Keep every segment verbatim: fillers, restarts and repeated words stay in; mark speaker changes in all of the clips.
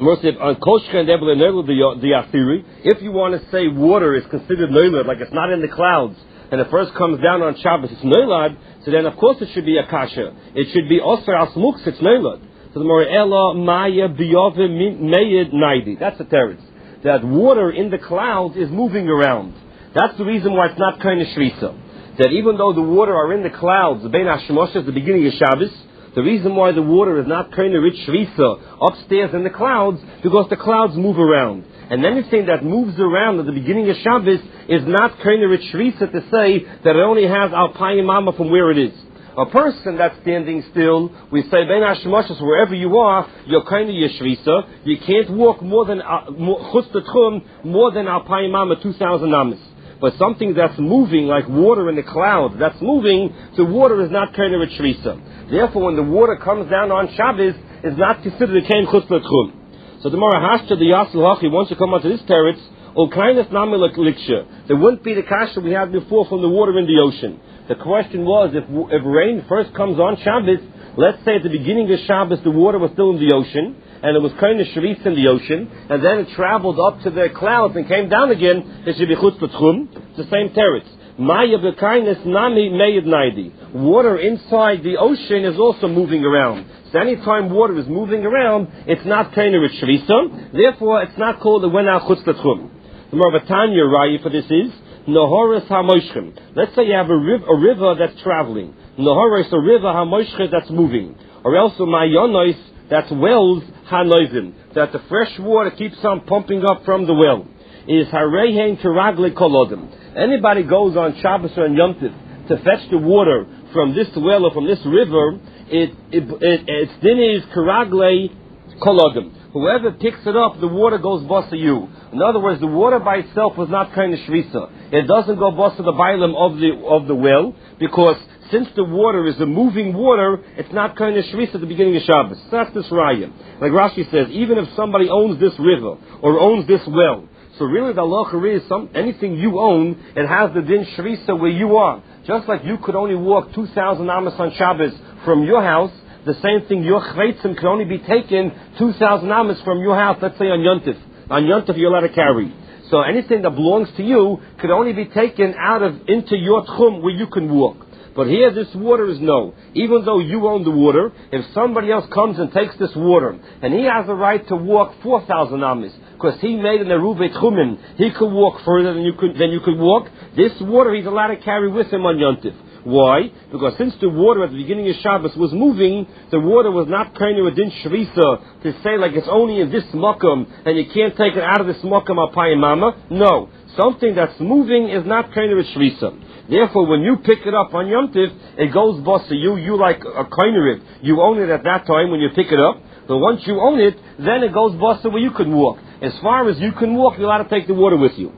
Speaker 1: If you want to say water is considered noilad, like it's not in the clouds, and it first comes down on Shabbos, it's noilad, so then of course it should be a kasha. It should be osar al smuks, it's noilad. So the Morella Maya Biyovim Mayid Naidi. That's the teretz. That water in the clouds is moving around. That's the reason why it's not kind of shrisa. That even though the water are in the clouds, the Bein HaShemoshes, the beginning of Shabbos, the reason why the water is not kind of rich shrisa upstairs in the clouds, because the clouds move around. And then it's saying that moves around at the beginning of Shabbos is not kind of rich shrisa to say that it only has Alpayim Mama from where it is. A person that's standing still, we say Bein HaShemoshes, wherever you are, you're kind of yeshrisa. You can't walk more than chutz tchum, more than Alpayim Mama, two thousand amas. But something that's moving, like water in the clouds, that's moving, the water is not kind of a shrisa. Therefore, when the water comes down on Shabbos, it's not considered a kain chutz tchum. So the Mara Hashta, the Yasel Hachi, once you come onto this teretz, O kindness namilak liksha. There wouldn't be the kasha we had before from the water in the ocean. The question was, if if rain first comes on Shabbos, let's say at the beginning of Shabbos the water was still in the ocean, and it was kind of shritz in the ocean, and then it traveled up to the clouds and came down again, it should be chutz tchum. It's the same teretz. Maya b'kainis nami meyid naidi. Water inside the ocean is also moving around. So anytime water is moving around, it's not kind of shrisa. Therefore, it's not called a wena chutz tchum. The Marvatanya Raya for this is Nahoras HaMoshchem. Let's say you have a, riv- a river that's traveling. Nahoras, a river HaMoshchem that's moving. Or else a Mayonos, that's wells HaNoizim. That the fresh water keeps on pumping up from the well. Is Harehen Kiragle Kolodim. Anybody goes on Shabbos or on Yom Tov to fetch the water from this well or from this river, it, it, it, its din is Kiragle Kolodim. Whoever picks it up, the water goes bossa you. In other words, the water by itself was not kind of shrisa. It doesn't go bossa the bailam of the of the well, because since the water is a moving water, it's not kind of shrisa at the beginning of Shabbos. So that's this raya. Like Rashi says, even if somebody owns this river or owns this well, so really the halacha is some anything you own, it has the din shrisa where you are. Just like you could only walk two thousand amas on Shabbos from your house, the same thing, your chreitzim can only be taken two thousand amas from your house, let's say on Yontif. On Yontif you're allowed to carry. So anything that belongs to you could only be taken out of, into your tchum where you can walk. But here this water is no. Even though you own the water, if somebody else comes and takes this water, and he has the right to walk four thousand amas, because he made an eruve tchumin, he could walk further than you could, than you could walk, this water he's allowed to carry with him on Yontif. Why? Because since the water at the beginning of Shabbos was moving, the water was not kind of a din shrisa to say like it's only in this makam and you can't take it out of this makam al payim mama. No. Something that's moving is not kind of a shrisa. Therefore, when you pick it up on Yom Tiv, it goes bossa you. You like a kind of it. You own it at that time when you pick it up. But once you own it, then it goes bossa where you can walk. As far as you can walk, you're allowed to take the water with you.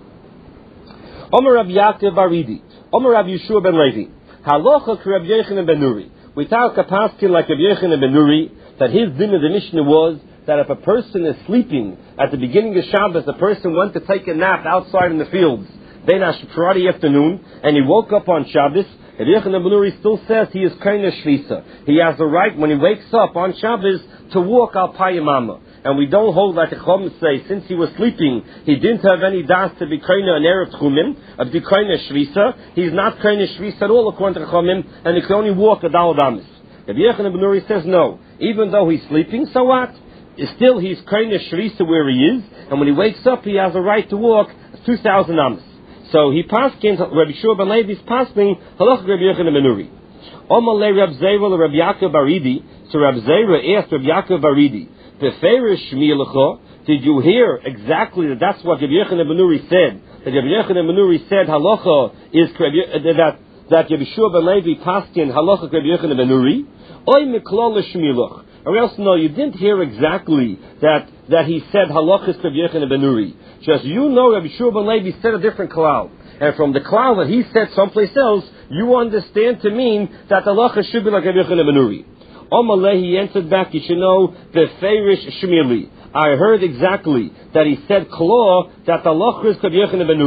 Speaker 1: Omer Rav Yaakov Baridi. Omer Rav Yeshua ben Levi. Halacha Rav Yochanan ben Nuri. We talk a paskin like Rav Yochanan ben Nuri, that his din of the Mishnah was that if a person is sleeping at the beginning of Shabbos, the person went to take a nap outside in the fields, then Friday afternoon, and he woke up on Shabbos, Rav Yochanan ben Nuri still says he is kind of shlisa. He has the right when he wakes up on Shabbos to walk al payimama. And we don't hold like the Chum say, since he was sleeping, he didn't have any das to be kind of an Erev Tchumim, of the kind of Shvisa. He's not kind of Shvisa at all according to the Chumim, and he can only walk a Dal Damis. Rav Yochanan ben Nuri says no. Even though he's sleeping, so what? Still he's kind of Shvisa where he is, and when he wakes up he has a right to walk two thousand Amis. So he paskins, Rabbi Shua ben Levi's pasking, halach Rabbi Yochanan ben Nuri. Omalei Rab Zera Rab Yaakov Baridi. So Rab Zera asked Rab Yaakov Baridi, did you hear exactly that that's what Rabbi Yochanan ben Nuri said? That Rabbi Yochanan ben Nuri said halacha is that that Rabbi Shua ben Levi paskin halacha Rabbi Yochanan ben Nuri? Oy miklal l'shmilach. Or else no, you didn't hear exactly that that he said halacha is Rabbi Yochanan ben Nuri. Just you know Rabbi Shua ben Levi said a different klal, and from the klal that he said someplace else, you understand to mean that halacha should be like Rabbi Yochanan ben Nuri. Omaleh, he answered back, you should know, the Feirish Shmili. I heard exactly that he said Klo, that the Lachris Rabbi Yochanan ben Nuri.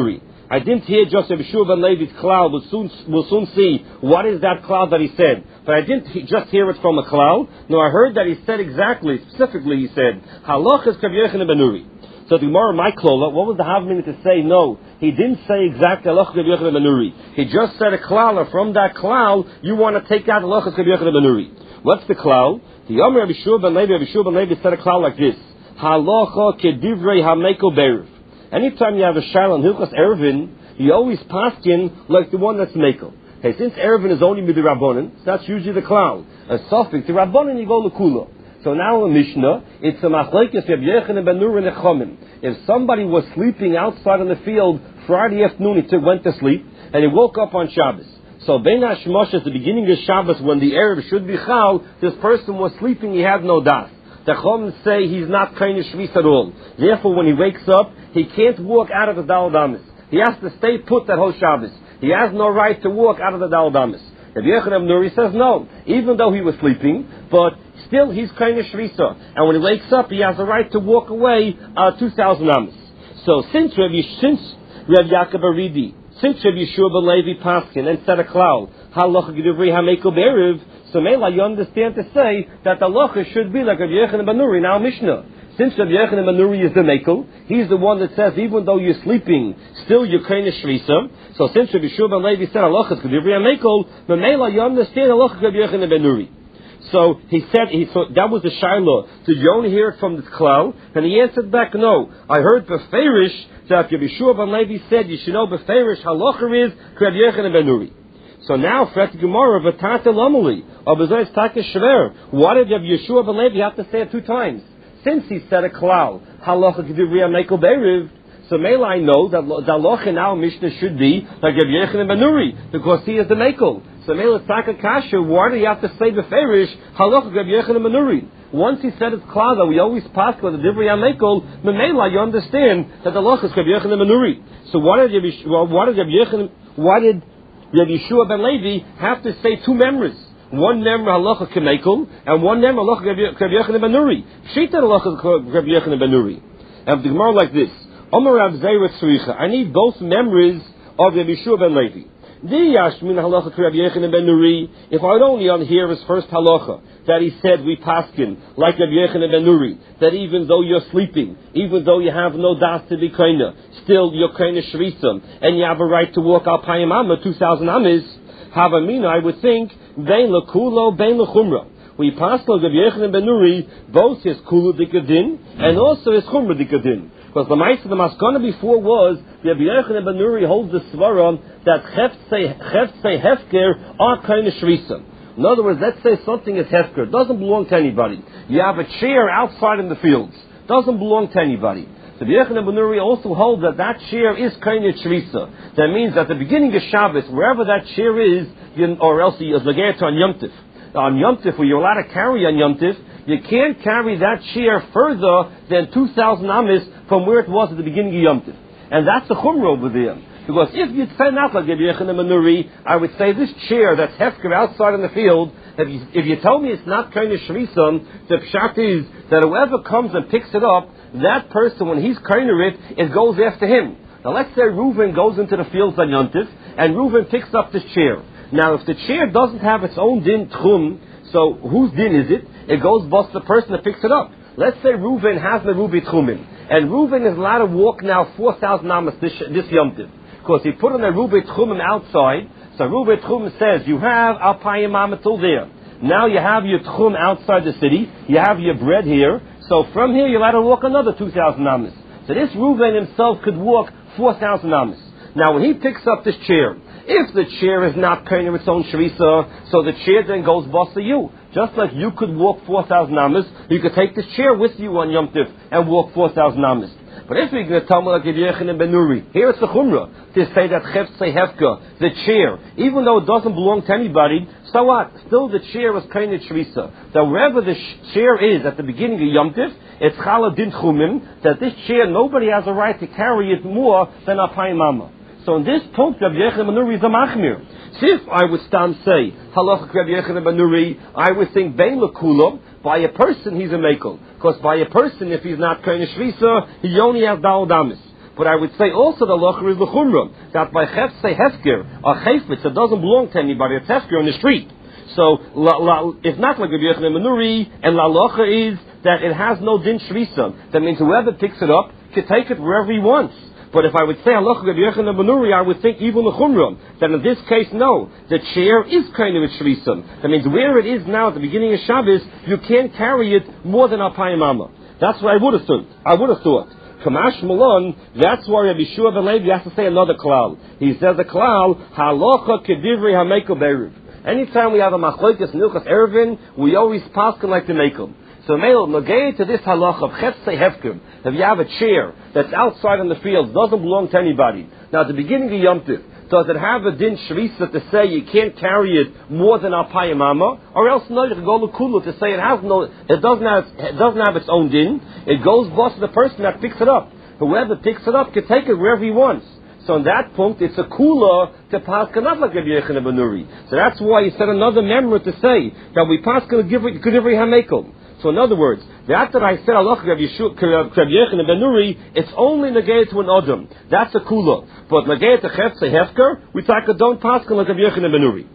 Speaker 1: I didn't hear just Rabbi Shua ben Levi's cloud. We'll soon, we'll soon see what is that cloud that he said. But I didn't he, just hear it from a cloud. No, I heard that he said exactly, specifically he said, Halachas Rabbi Yochanan ben Nuri. So the Gemara, my klola, what was the Havmina to say? No, he didn't say exactly Halachas Rabbi Yochanan ben Nuri. He just said a klala. From that cloud, you want to take out Halachas Rabbi Yochanan ben Nuri. What's the cloud? The Yomer Rabbi Shua ben Levi, Rabbi Shua ben Levi said a cloud like this. Halacha kedivrei hameko berev. Anytime you have a shayla on Hilchas Erevin, you always paskin like the one that's mekel. Hey, since Erevin is only midirabbonin, so that's usually the cloud. A suffix to rabbonin, you go lekula. So now in Mishnah, it's a machlekes Rabbi Yochanan ben Nuri nechomim. If somebody was sleeping outside in the field Friday afternoon, he went to sleep, and he woke up on Shabbos. So Bein HaShemosh, at the beginning of Shabbos, when the Erev should be chal, this person was sleeping, he had no das. The Chum say he's not kind of shvis at all. Therefore, when he wakes up, he can't walk out of the Dal Damis. He has to stay put that whole Shabbos. He has no right to walk out of the Dal Damis. Rabbi Yochanan ben Nuri says no, even though he was sleeping, but still he's kind of shvisa. And when he wakes up, he has a right to walk away uh, two thousand amas. So since Rabbi, since Rabbi Yaakov Aridi, since Rabbi Yeshua ben Levi Paskin and said a cloud, halacha gedivrei hameko berev, so Mela, you understand to say that the halacha should be like Rabbi Yochanan ben Nuri, now Mishnah. Since Rabbi Yochanan ben Nuri is the mekel, he's the one that says even though you're sleeping, still you're kind of shvisa. So since Rabbi Yeshua ben Levi said halacha gedivrei hameko, Mela, you understand halacha Rabbi Yochanan ben Nuri. So he said, he so that was the Shiloh. Did you only hear it from this cloud? And he answered back, no. I heard Beferish that Rabbi Yeshua ben Levi said, you should know Beferish halacha is Rabbi Yochanan ben Nuri. So now, Fret Gemara, V'tata Lamali, of Bezois Taka Shver, why did Rabbi Yeshua ben Levi have to say it two times? Since he said a cloud, halacha Gedivrei Mekel Berev, so Mela, I know that the halacha in our Mishnah should be like Rabbi Yochanan ben Nuri, because he is the Mekel. So Mela Taka Kasha, why do you have to say Beferish halacha Rabbi Yochanan ben Nuri? Once he said it's cloud that we always pass with the Divrei Mekel, Mela, you understand that the halacha is Rabbi Yochanan ben Nuri. So why did Rabbi, why did Rabbi Yochanan, why did Rabbi Yeshua ben Levi have to say two memories? One member halacha kemekel, and one member halacha Rabbi Yochanan ben Nuri. Shita halacha Rabbi Yochanan ben Nuri. And the Gemara like this: Omer Rav Zera Tzricha. I need both memories of Rabbi Yeshua ben Levi. Di yashmin halacha Rabbi Yochanan ben Nuri. If I would only unhear his first halacha that he said we paskin like Rabbi Yochanan ben Nuri, that even though you're sleeping, even though you have no das to be kaina, still you're kaina shvisam, and you have a right to walk al payim amma two thousand amis. Havamina, I would think bein lekulo bein lechumra. We pass like Rabbi Yochanan ben Nuri both his kulu dikadin and also his chumra dikadin. Because the mice of the maskana before was Rabbi Yochanan ben Nuri holds the svara that cheftse hefker are kaina shvisam. In other words, let's say something is hefker, doesn't belong to anybody. You have a chair outside in the fields, doesn't belong to anybody. So Rabbi Yochanan ben Nuri also holds that that chair is kainit shrisa. That means at the beginning of Shabbos, wherever that chair is, you, or else you zagayat on Yom Tif. On Yom Tif, where you're allowed to carry on Yom Tif, you can't carry that chair further than two thousand amis from where it was at the beginning of Yom Tif. And that's the chumrah over there. Because if you'd say not like Rabbi Yochanan ben Nuri, I would say this chair that's hefker outside in the field, if you, if you tell me it's not kind of shrisam, the pshat is that whoever comes and picks it up, that person, when he's kind of it, it goes after him. Now let's say Reuven goes into the fields on Yom Tif, and Reuven picks up this chair. Now if the chair doesn't have its own din tchum, so whose din is it? It goes bust the person that picks it up. Let's say Reuven has the Rubi tchumin, and Reuven is allowed to walk now four thousand amas this, this Yom Tif. Because he put on the Rubi tchumin outside, so Rubi tchum says, you have alpayim amma till there. Now you have your tchum outside the city, you have your bread here, so from here you're allowed to walk another two thousand amas. So this Reuven himself could walk four thousand amas. Now when he picks up this chair, if the chair is not kind of its own shrisa, so the chair then goes bust to you. Just like you could walk four thousand amas, you could take this chair with you on Yom Tif and walk four thousand amas. But if we're going to tell me like Rabbi Yochanan ben Nuri, here it's the chumrah, to say that cheftse hefka, the chair, even though it doesn't belong to anybody, so what? Still the chair is kind of shrisa. That wherever the sh- chair is at the beginning of Yom Tif, it's chala din chumim, that this chair, nobody has a right to carry it more than a payim mama. So in this point, Rabbi Yochanan ben Nuri is a machmir. So if I would stand say, halacha Rabbi Yochanan ben Nuri, I would think bein lekulam, by a person he's a mekel. Because by a person, if he's not kind of shvisa, he only has dal damis. But I would say also the halacha is the chumrah, that by chefse hefker, a chayfetz that doesn't belong to anybody, it's hefker on the street. So la, la, it's not like Rabbi Yochanan ben Nuri, and la halacha is that it has no din shrisa. That means whoever picks it up can take it wherever he wants. But if I would say halacha Rabbi Yochanan ben Nuri, I would think even the chumrah. That in this case, no, the chair is kind of a shrisam. That means where it is now at the beginning of Shabbos, you can't carry it more than alpayim amma. That's what I would have thought. I would have thought. Kamash Malon, that's why Rabbi Shua ben Levi has to say another klal. He says a klal, halacha kedivrei hamekel be'eruv. Anytime we have a machlokes nilchas eruvin, we always paskin like the mekel. So male negay to this halacha of chefse hefker. If you have a chair that's outside in the field, doesn't belong to anybody. Now at the beginning of Yom Tov, does it have a din shrisa to say you can't carry it more than alpayim amma, or else no, you can go l'kulu to say it has no, it doesn't have, it doesn't have its own din. It goes boss to the person that picks it up. Whoever picks it up can take it wherever he wants. So on that point, it's a kula to paskin not like Rabbi Yochanan ben Nuri. So that's why he said another memra to say that we paskin kedivrei hamekel. So in other words, that that I said Allah Rabbi Yochanan ben Nuri, it's only negated to an adam. That's a kula. But negated to chefse hefker, we talk a don't paskin like Rabbi Yochanan ben Nuri.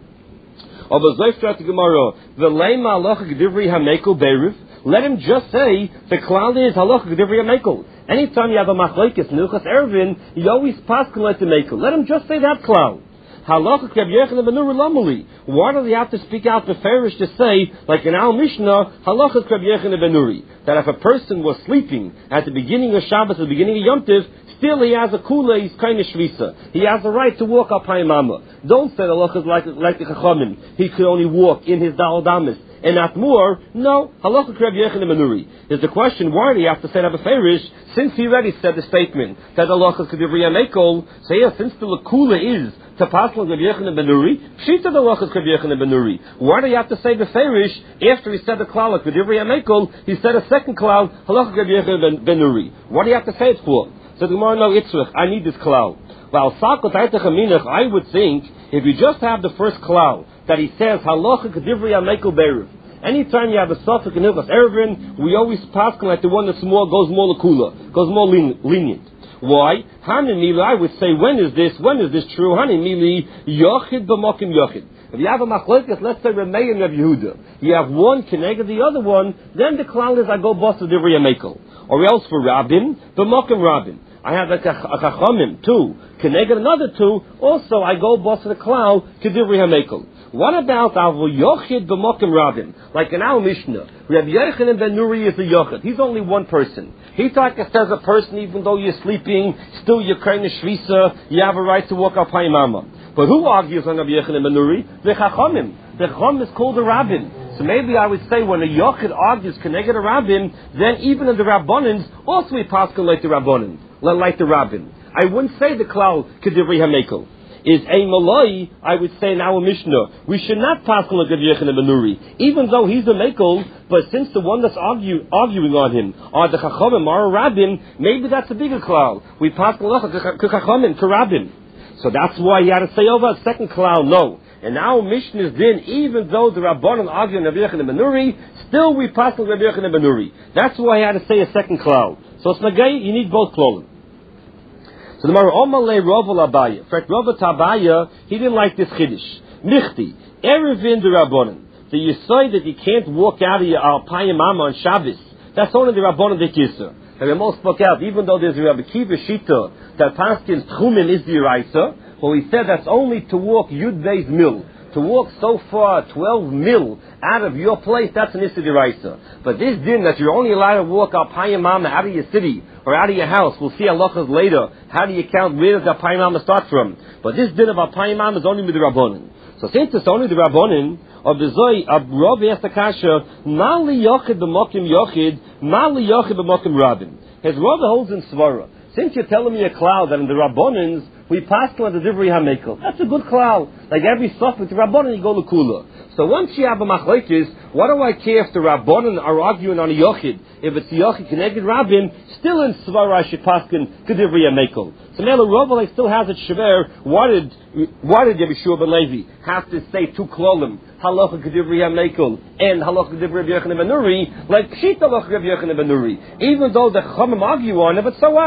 Speaker 1: Of a zoyf to Gemara, the lema Allah kedivrei hamekel beiruf. Let him just say the klal is halacha kedivrei hamekel. Anytime you have a machlokes nilchas eruvin, you always paskin like the mekel. Let him just say that klal. Halacha Rabbi Yochanan ben Nuri lamali. Why do they have to speak out the farish to say, like in our Mishnah, halacha Rabbi Yochanan ben Nuri, that if a person was sleeping at the beginning of Shabbos, at the beginning of Yom Tov, still he has a kula, he's kind of shvisa. He has the right to walk up Hayim Amma. Don't say halacha is like, like the Chachamim. He could only walk in his Dal Damas and not more. No, halacha Rabbi Yochanan ben Nuri. There's the question, why do you have to say that a farish, since he already said the statement that halacha is kedivrei hamekel? So yeah, since the lakula is to pass like Rabbi Yochanan ben Nuri, she said the halacha is Rabbi Yochanan ben Nuri. Why do you have to say the farish after he said the klal like kedivrei hamekel? He said a second klal halacha Rabbi Yochanan ben Nuri. What do you have to say it for? So the Gemara, no, Yitzchak, I need this klal. Well, sakot aitach aminach, I would think if you just have the first klal that he says halacha kedivrei hamekel beiruf. Anytime you have a suffix in Hilchas Eruvin, we always pass like the one that's more goes more lakula, goes more lenient. Why? Hanimili, I would say, when is this? When is this true? Hanimili yochid b'mokim yochid. If you have a machlokes, let's say Ramei and Rav Yehuda, you have one connected the other one, then the klal is I go bust the divrei hamekel. Or else for Rabbin, b'mokim Rabbin. I have like a, a chachamim, two, connected another two, also I go bust the klal kedivrei hamekel. What about Avu Yochid b'mokim Rabbin? Like in our Mishnah, Rabbi Yochanan ben Nuri is a Yochid. He's only one person. He thought it says a person, even though you're sleeping, still you're kind of shvisa, you have a right to walk up Hayim Amma. But who argues on Rabbi Yochanan ben Nuri? The Chachamim. The Chacham is called a Rabbin. So maybe I would say when a Yochid argues connected a Rabbin, then even in the Rabbanins, also we pass like the Rabbanin, like the Rabbin. I wouldn't say the klal kedivrei hamekel. Is a malai, I would say in our Mishnah, we should not pass like Rabbi Yochanan ben Nuri, even though he's a mekel, but since the one that's argue, arguing on him are the Chachamim, are a Rabbin, maybe that's a bigger klal. We pass like Chachamim, to Rabbin. So that's why he had to say over a second klal, no. And our Mishnah is then, even though the Rabbanon argue on Rabbi Yochanan ben Nuri, still we pass like Rabbi Yochanan ben Nuri. That's why he had to say a second klal. So it's nagay, you need both klalim. So the Mara Omalei Rova Labaya. In fact, Rova Tabaya, he didn't like this chiddush. Michti, Erevin the Rabbanon. The Yisai that you can't walk out of your Alpayim Amma on Shabbos. That's only the Rabbanon the Kisser. And we most spoke out, even though there's a Rabbi Kiva Shita, that Paskin's Tchumen is the Yiraisa, well, he said that's only to walk Yud Beis Mil. To walk so far, twelve mil out of your place, that's an Issa D'Oraisa. But this din that you're only allowed to walk Alpayim Amma out of your city, or out of your house, we'll see halachas later. How do you count, where does Alpayim Amma start from? But this din of Alpayim Amma is only with the Rabbanin. So since it's only the Rabbanin, of the Zoy, of Rav Yasakasha, Mali Yochid b'mokim Yochid, Mali Yochid b'mokim Rabbin. His Rav holds in Svara. Since you're telling me a cloud that in the Rabbanins, we pass on the Divrei HaMekel. That's a good cloud. Like every stuff with the Rabbanan, you go to Kula. So once you have a machlekes, what do I care if the Rabbanan are arguing on a Yochid? If it's the Yochid Keneged Rabbin, still in Svara I should pass on the Divrei HaMekel. So Mela Rovalei still has it Shaver. Why did, why did Yeshua ben Levi have to say two klolim? Halacha K'divrei HaMekel and Halacha K'divrei Rabbi Yochanan ben Nuri, like Pshita Halacha Rabbi Yochanan ben Nuri. Even though the Chachamim argue on it, but so what?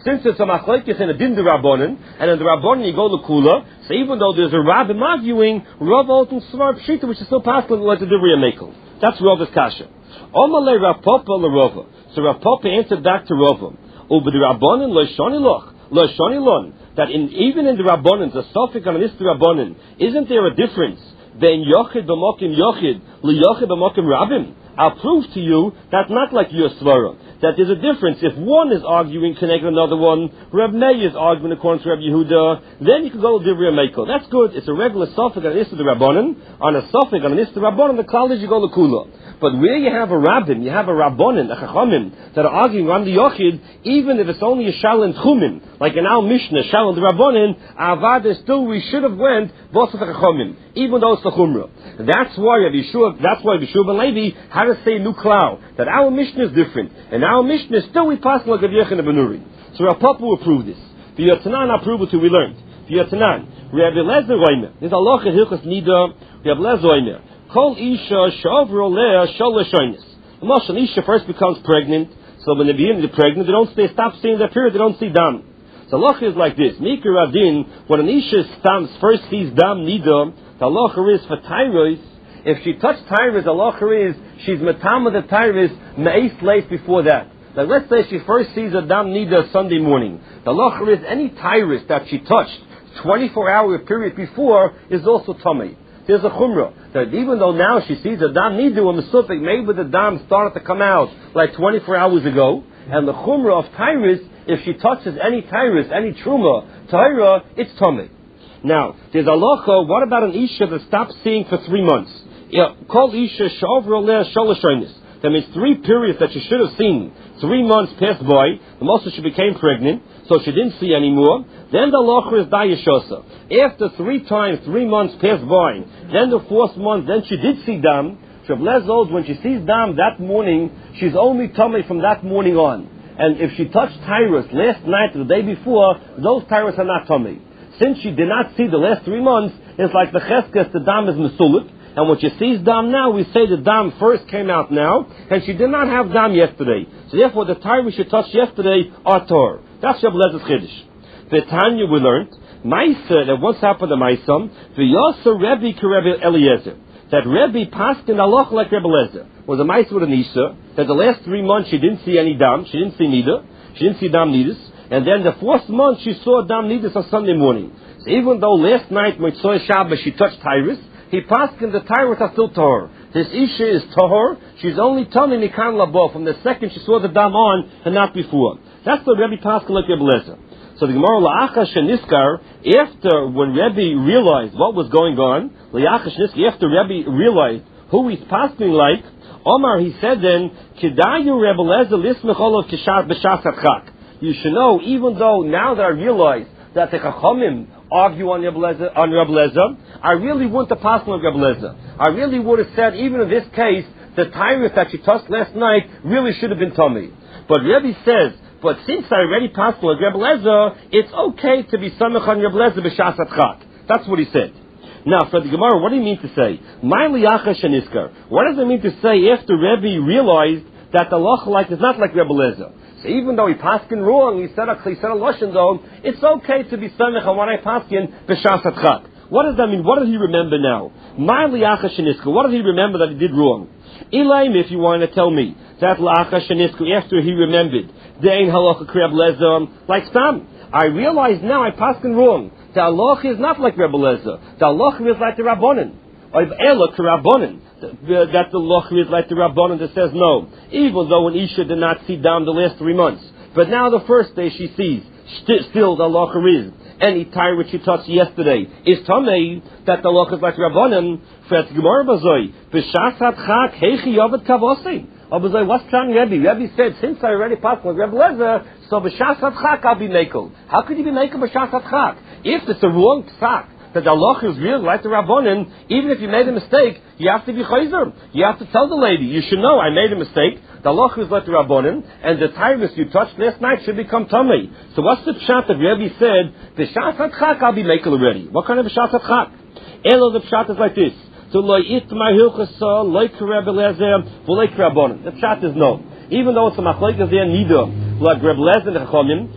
Speaker 1: since it's a machlekes and a din d'Rabbanan, and in the Rabbanan you go to Kula, so even though there's a Rabbim arguing, Rav Olton Svar Pshita, which is still possible, like the Divrei Mekel. That's Rav's kasha. Omale Rav Papa l'Rava. So Rav Papa answered back to Rava. Over the Rabbanan lo shani loch, lo shani lon. That in even in the Rabbanan, the Sofik and the Rabbanan, isn't there a difference? Ben Yochid b'mokim Yochid, li Yochid b'mokim Rabbim. I'll prove to you that not like your svara, that there's a difference. If one is arguing connecting another one, Reb Meir is arguing according to Reb Yehuda, then you can go to Divrei Mekel. That's good. It's a regular Sofik and Issa the Rabbanan. On a Sofik and Issa the Rabbanan, the college you go to Kula. But where you have a Rabbin, you have a Rabbanan, a Chachamim, that are arguing on the Yochid, even if it's only a Shal and Tchumin, like an Al Mishnah, Shal and the Rabbanan, Avada still we should have went, both of the Chachamim, even though it's the Chumrah. That's why Rabbi Yeshua, that's why Rabbi Yeshua ben Levi had to say Nuklau, that our Mishnah is different, and our Mishnah is still we pass like Rav Yechon ben Nuri. So Rav Papa will prove this. The Yotanan approve it we learned. The Yotanan, Rabbi Lezer Roimer, there's a loch in Hilchos Nida, Rabbi Lezer Roimer. Kol Isha Shavro Lea Shalashainis. The Moshe Isha first becomes pregnant, so when they begin to be pregnant, they don't stay, stop seeing their period, they don't see dam. So the halacha is like this: Mikra Radin, when an Isha stamps, first sees dam nida, the halacha is for thyroid. If she touched thyroid, the halacha is she's metama the thyroid me'es late before that. Like let's say she first sees a dam nida Sunday morning. The halacha is any thyroid that she touched twenty-four hour period before is also tummy. There's a chumrah that even though now she sees a dam nidu a mesufik, maybe the dam started to come out like twenty-four hours ago, and the chumrah of tyrus, if she touches any tyrus, any truma, tyra, it's tummy. Now, there's a locha, what about an isha that stops seeing for three months? Called isha shavra leh shalashainis. That means three periods that she should have seen. Three months passed by, the most she became pregnant, so she didn't see anymore. Then the locha is dayashosa. After three times, three months passed by, then the fourth month, then she did see dam. Shabblez when she sees dam that morning, she's only tummy from that morning on. And if she touched tyrus last night or the day before, those tyrus are not tummy. Since she did not see the last three months, it's like the cheskes, the dam is mesulik. And when she sees dam now, we say the dam first came out now, and she did not have dam yesterday. So therefore, the tyrus she touched yesterday are tor. That's Shabblez's chiddush. The Tanya we learned, Maisa, that once happened to Maisam, the Yasa Rebbe Rebbe Eliezer, that Rebbe passed in Allah like Rebbe Eliezer, was a Maisa with an Isha, that the last three months she didn't see any dam, she didn't see nida, she didn't see dam nidus, and then the fourth month she saw dam nidus on Sunday morning. So even though last night when saw Shabbos she touched Tyrus, he passed in the Tyrus are still Tahor. This Isha is Tahor, she's only telling Nikan Labo from the second she saw the dam on and not before. That's the Rebbe passed like Rebbe Eliezer. So the Gemara La'achash Sheniskar, after when Rebbe realized what was going on, La'achash Sheniskar, after Rebbe realized who he's passing like, Omar, he said then, Kedayu Rebbe Eliezer lismecholov kishat b'shas atchak. You should know, even though now that I realize that the Chachamim argue on Rebbe Eliezer, on Rebbe Eliezer, I really wouldn't have passed on Rebbe Eliezer. I really would have said, even in this case, the tyrus that she touched last night really should have been tummy. But Rebbe says, but since I already passed like Rebbe Eliezer, it's okay to be samech on Rebbe Eliezer b'shas atchak. That's what he said. Now, for the Gemara, what do you mean to say? My liyacha sheniskar. What does it mean to say after Rebbe realized that the loch like is not like Rebbe Eliezer? So even though he passed in wrong, he said a he said a lashon though, it's okay to be samech on what I passed in b'shas atchak. What does that mean? What does he remember now? My liyacha sheniskar. What does he remember that he did wrong? Elaim, if you want to tell me that liyacha sheniskar after he remembered. Dein halacha Rebbe Eliezer, like Stam. I realize now I passed in wrong. The halacha is not like Rebbe Eliezer. The halacha is like the Rabbanan. Or Ela Rabbanan. That the halacha is like the Rabbanan that says no. Even though an Isha did not see down the last three months. But now the first day she sees, st- still the halacha is. Any tire which she touched yesterday is tamei, that the halacha is like Rabbanan. Fret Gemara Bazoi. B'shas hatchak heichi yavet kavosei. Abuzai, what's Tran Rebbe? Rebbe said, since I already passed with Rebbe Eliezer, so b'shas hatchak I'll be mekel. How could you be mekel b'shas hatchak? If it's a wrong psak, that the Allah is real like the Rabbanan, even if you made a mistake, you have to be chayzer. You have to tell the lady, you should know, I made a mistake. The Allah is like the Rabbanan, and the tyrus you touched last night should become tummy. So what's the pshat that Rebbe said, b'shas hatchak I'll be mekel already? What kind of b'shas hatchak? Elo, the pshat is like this. So lo it my hilchasa like Rebbe Eliezer, like Rabbanan. The pshat is no. Even though it's a machlekes there nida, like Rebbe Eliezer and the Chachamim,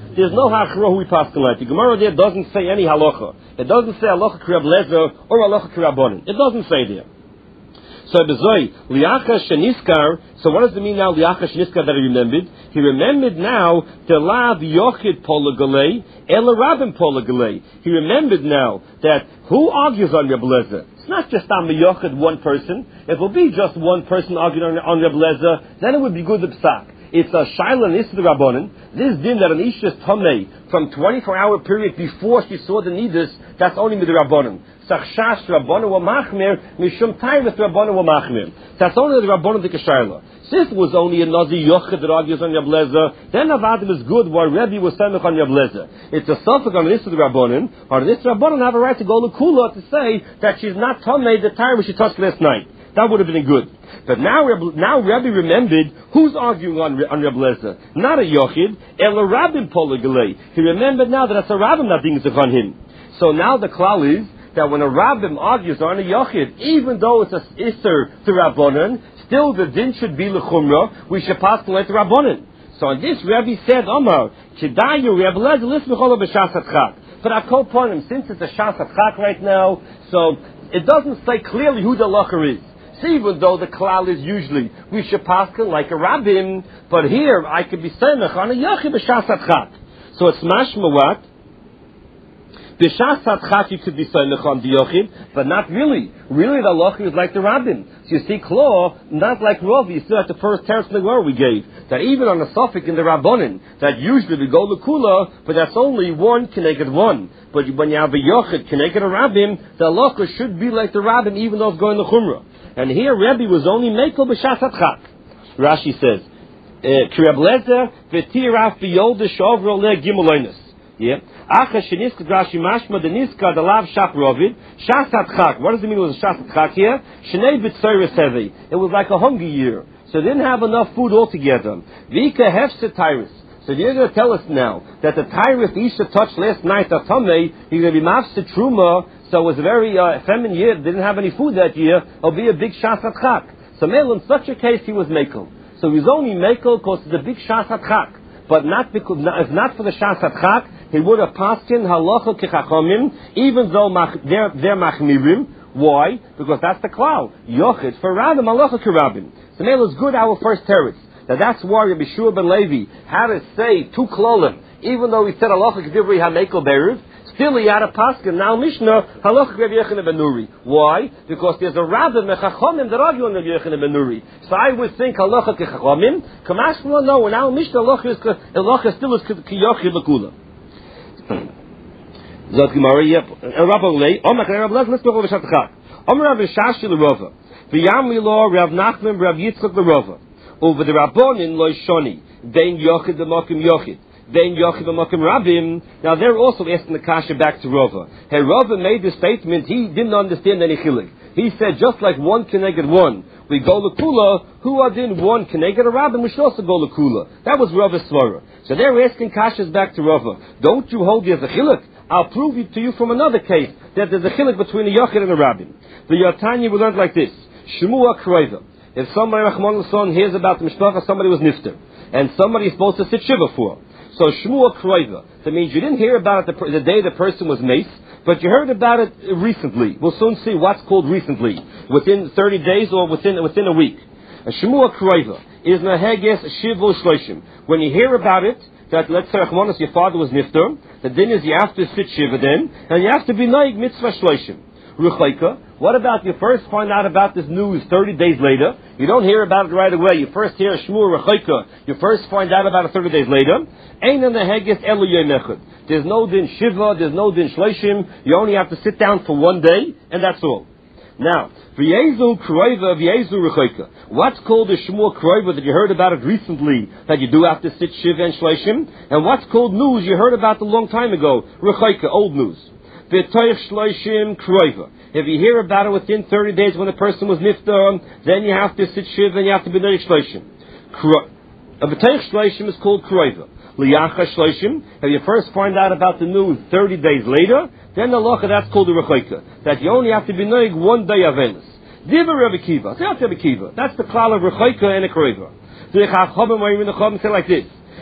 Speaker 1: there's no hachra who we pass the light. The Gemara there doesn't say any halacha. It doesn't say halacha Reb Lezer or halacha Rabbanan. It doesn't say there. So bezoi liacha sheniskar. So what does it mean now? Liacha sheniskar that he remembered. He remembered now the lav yochid polagalei el rabim polagalei. He remembered now that who argues on Reb Lezer? It's not just on the yochid one person. If it will be just one person arguing on, on Reb Lezer, then it would be good to psak. It's a shaila nis the rabbanon. This din that an isha is tamei from twenty-four hour period before she saw the nidus, that's only with the rabbanon. Sachshash rabbanon wa machmir mishum tayrus rabbanon wa machmir. That's only the rabbanon the shaila. Since it was only a nazi yochid that argues on Reb Lezer, then avadim is good. Why Rebbe was semich on Reb Lezer? It's a suffix on this the rabbanon, or this rabbanon have a right to go to kula to say that she's not tamei the time when she touched last night. That would have been good. But now, now Rebbe remembered who's arguing on, on Reb Lezer. Not a Yochid, El Rabbim Polagalei. He remembered now that it's a Rabbim that thinks on him. So now the klal is that when a Rabbim argues on a Yochid, even though it's a Isser to Rabbanan, still the din should be L'chumra, we should pass to let Rabbanan. So on this Rebbe said, Omar, Chidayu Reb Lezer, listen to B'Shas HaTchak. But I call upon him, since it's a Shas HaTchak right now, so it doesn't say clearly who the Locher is. See, even though the klal is usually we should pass like a rabbin, but here I could be semech on a yachid b'shas hatchak. So it's mashma what? B'shas hatchak you could be semech on the yachid, but not really. Really, the halacha is like the rabbin. So you see, klaw not like Rav. You still at the first teretz negor we gave that even on a suffix in the rabbonin that usually we go lekula, but that's only one connected one. But when you have a yachid connected a rabbin, the halacha should be like the rabbin, even though it's going to chumrah. And here Rebbe was only mekel b'shas hatchak. Rashi says, Reb Lezer v'tiraf b'yolde shovro le gimuloinus. Yeah. Acha sheniska Rashi mashma deniska dalav shach rovid shas hatchak. What does it mean? It was a shas hatchak here. Shnei b'tzoyres heavy. It was like a hungry year, so they didn't have enough food altogether. Vika hefset tyrus. So you're going to tell us now that the tyrus Isha touched last night at Tamei, he's going to be mafsid truma. So it was a very uh, feminine year, didn't have any food that year, it'll be a big shas hatchak. So Mel, in such a case, he was mekel. So he was only mekel because it's a big shas hatchak. But not because, if not for the shas hatchak, he would have passed in halacha kechachamim, even though mach, they're, they're machmirim. Why? Because that's the klal. Yochid for rabim, halacha kerabim. So Mel is good, our first teretz. Now that's why Rabbi Shua ben Levi had to say two klolim, even though he said halacha k'divrei hamekel be'erev. Still, he had a pasuk now Mishnah halach Rabbi Yochanan ben Nuri. Why? Because there's a rabbi mechachomim that argue on Rabbi Yochanan ben Nuri. So I would think halacha kechachomim. Kamash no, no. Now Mishnah halacha is halacha still is kiyochid lekula. Zot Gemara yep. Rabbi Lei. Omar Rabbi Lei. Let's go over Shatchak. Omar Rabbi Shashi l'Rova. V'yam lilo Rav Nachman Rav Yitzchak l'Rova. Over the Rabbonin lo shoni. Vein yochid l'mokim yochid. Then Yochid B'Makom Rabim. Now they're also asking the kasha back to Rava. Hey, Rava made the statement. He didn't understand any chilik. He said just like one connected one, we go lekula. Who are then one connected a Rabim? We should also go lekula. That was Rava's svara. So they're asking kashas back to Rava. Don't you hold there's a chilik? I'll prove it to you from another case that there's a chilik between a Yochid and a Rabim. The Yatanya we learned like this: Shmua Kroiva. If somebody Rachmon L'Son hears about the mishpacha, somebody was nifter, and somebody is supposed to sit shiva for. So Shmua Kroiva. That means you didn't hear about it the, the day the person was mace, but you heard about it recently. We'll soon see what's called recently, within thirty days or within within a week. A Shmua Kroiva is naheges shivu shloshim. When you hear about it, that let's say Rachmanos, your father was nifter, the din is you have to sit shiva then, and you have to be naig mitzvah shloshim. Ruchleika. What about you first find out about this news thirty days later? You don't hear about it right away. You first hear Shmur Rechaika. You first find out about it thirty days later. Ein in the Heges Elu Yemechad. There's no din Shiva, there's no din Shleishim. You only have to sit down for one day, and that's all. Now, V'yezu Kroiva, V'yezu Rechaika. What's called the Shmur Kroiva that you heard about it recently, that you do have to sit Shiva and Shleishim? And what's called news you heard about a long time ago? Rechaika, old news. V'toich Shleishim Kroiva. If you hear about it within thirty days when the person was niftar, then you have to sit shiv and you have to be neich shloshim. A v'teich shloshim is called kroiva. Liyacha shloshim. If you first find out about the news thirty days later, then the locha that's called the rechaika. That you only have to be neich one day avelis. Diva Rebbe Kiva. Say out Rebbe Kiva. That's the klal of rechaika and a kroiva. The chachamim say like this.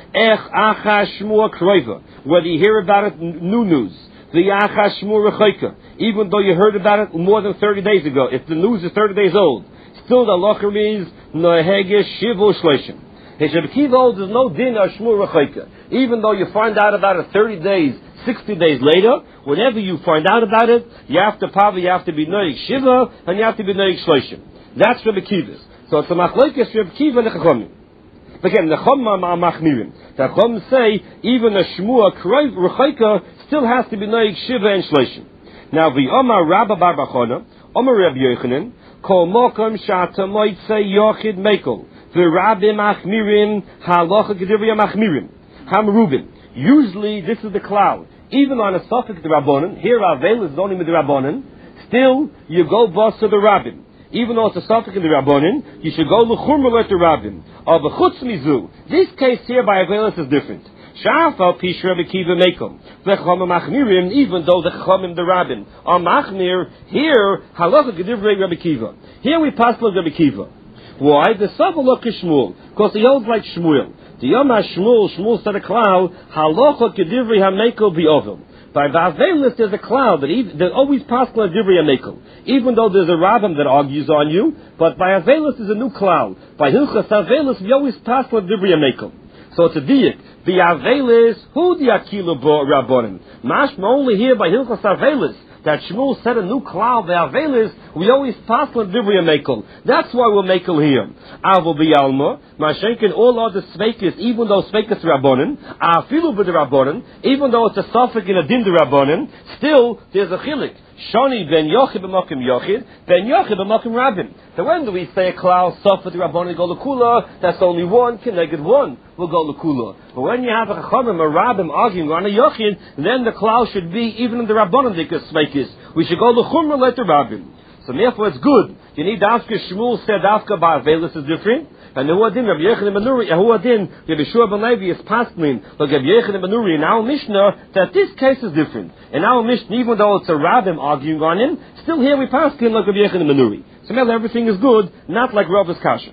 Speaker 1: Ech acha shmua kroiva. Whether you hear about it, new news. The acha shmua rechoika. Even though you heard about it more than thirty days ago. If the news is thirty days old, still the halacha is nohege shivu shleishim. Rabbi Kiva holds there's no din of shmua rechoika. Even though you find out about it thirty days, sixty days later, whenever you find out about it, you have to probably you have to be noig shiva and you have to be noig shleishim. That's Rabbi Kiva's. So it's a machlokes Rabbi Kiva and the Chachamim. Again, the Chachamim are machmirim. The Chachamim say even a shmua rechoika still has to be noig shiva and shleishim. Now the Omar Rabba Bar Bachona, Omar Rabbi Yochanan, kol mokom shata moitze yochid mekel, the Rabbi machmirim halacha gedivya machmirim, hamrubin. Usually this is the cloud. Even on a suffix the Rabbanan, here Avel is only with the Rabbanan, still you go boss to the Rabbin. Even though it's a suffix in the Rabbanan, you should go l'chumra at the Rabbin. Of the chutz mizu, this case here by Avelis is different. Shafal pish Rabbi Kiva mekom. V'chama machmirim, even though the chachamim the Rabbin are machmir, here halacha gedivrei Rabbi Kiva. Here we pass like Rabbi Kiva. Why? The Savalok is Shmuel, because he holds like Shmuel. The Yom HaShmuel, Shmuel said a cloud, halacha kedivri hamekel bi'ovim. By Vavelis, there's a cloud that even, that always passes like divri hamekel. Even though there's a rabbin that argues on you, but by Avelis there's a new cloud. By Hilchas Avelis, we always pass like divri hamekel. So it's a diak. The Avelis, who the Akilu bo Rabbonim? Mashma only here by Hilchas Avelis. That Shmuel said a new cloud, the Avelis, we always pass on Divri Mekel. That's why we're Mekel here. Avol B'Yalma, Mashenkin, all other Sveikis, even though Sveikis Rabbonin, Afilu B'D Rabbonin, even though it's a Sophic in a Din Rabbonin, still there's a Chilik. Shoni ben Yochid b'Mokim Yochid, ben Yochid b'Mokim Rabbin. So when do we say a cloud, Sophic Rabbonin, go L'Kula, that's only one, Keneged one, will go L'Kula. But when you have a Chachamim, a Rabbim arguing on a Yochid, then the cloud should be, even in the Rabbonin, because Sveikis. We should go L'Chumra let the Rabbim. So therefore it's good. You need Dafka, Shmuel said Dafka by Avelis is different. And Yehuadin, Rabbi Yochanan ben Nuri, Yehuadin, Rabbi Shua ben Levi is paskin, like Rabbi Yochanan ben Nuri in our Mishnah, that this case is different. In our Mishnah, even though it's a Rabbim arguing on him, still here we paskin like Rabbi Yochanan ben Nuri. So now everything is good, not like Rav's Kasha.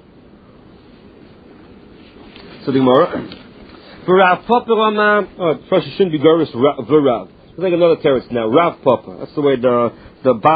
Speaker 1: So the Gemara, for Rav Papa Rama, oh, first it shouldn't be Goris V'Rav. It's like another terrace now, Rav Papa. That's the way the, the